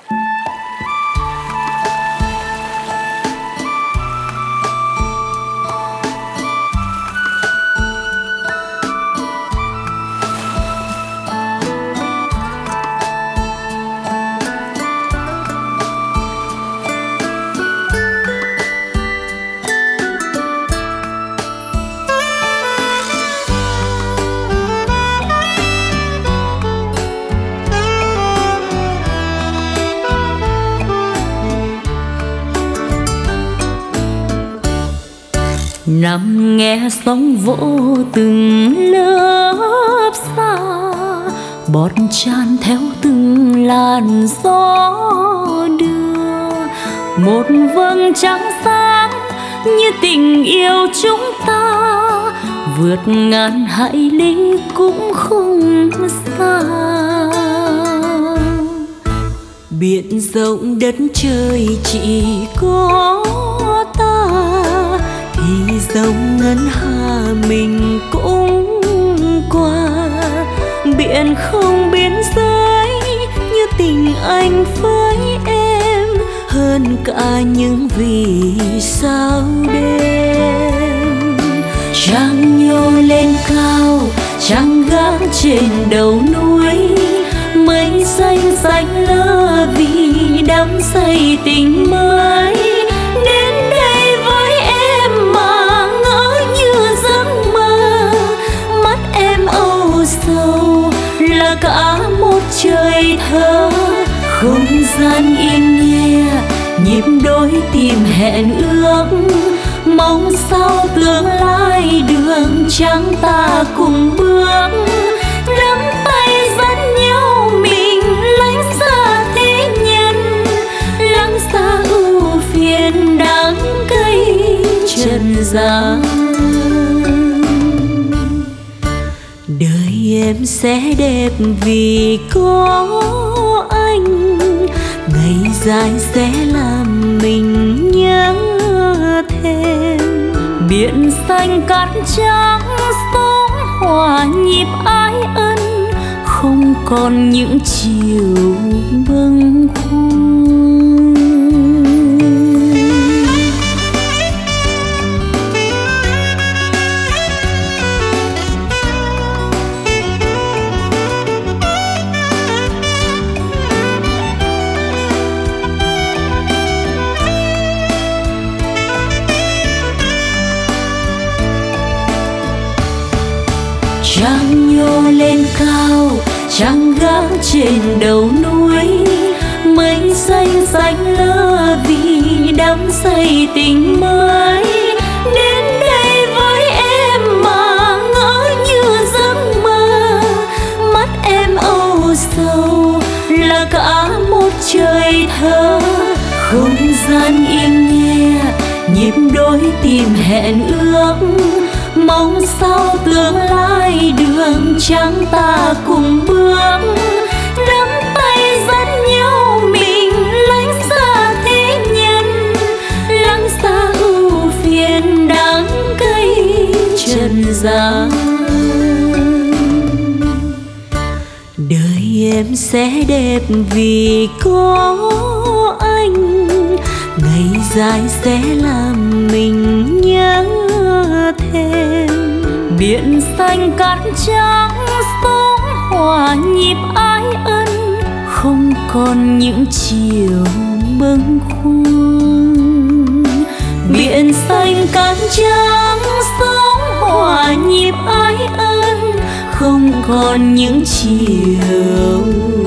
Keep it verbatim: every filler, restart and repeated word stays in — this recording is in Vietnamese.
Nằm nghe sóng vỗ từng lớp xa, bọt tràn theo từng làn gió đưa. Một vầng trăng sáng như tình yêu chúng ta, vượt ngàn hải lý cũng không xa. Biển rộng đất trời chỉ có ta, thì dòng ngân hà mình cũng qua. Biển không biên giới như tình anh với em, hơn cả những vì sao đêm. Trăng nhô lên cao, trăng gác trên đầu núi, mây xanh xanh lơ vì đắm say tình mới. Đến đây với em mà ngỡ như giấc mơ, mắt em âu sầu là cả một trời thơ. Không gian im nghe nhịp đôi tim hẹn ước, mong sao tương lai đường trắng ta cùng bước. Nắm tay dẫn nhau mình lánh xa thế nhân, lắng xa ưu phiền đắng cay trần gian. Đời em sẽ đẹp vì có anh, ngày dài sẽ làm mình nhớ thêm. Biển xanh cát trắng sóng hòa nhịp ái ân, không còn những chiều bâng khuâng. Trăng nhô lên cao, trăng gác trên đầu núi, mây xanh xanh lơ vì đắm say tình mới. Đến đây với em mà ngỡ như giấc mơ, mắt em âu sầu là cả một trời thơ. Không gian im nghe nhịp đôi tim hẹn ước, mong sao tương lai đường trắng ta cùng bước. Nắm tay dẫn nhau mình lánh xa thế nhân, lắng xa ưu phiền đắng cay trần gian. Đời em sẽ đẹp vì có anh, ngày dài sẽ làm mình nhớ thêm. Biển xanh cát trắng sóng hòa nhịp ái ân, không còn những chiều bâng khuâng. Biển xanh cát trắng sóng hòa nhịp ái ân, không còn những chiều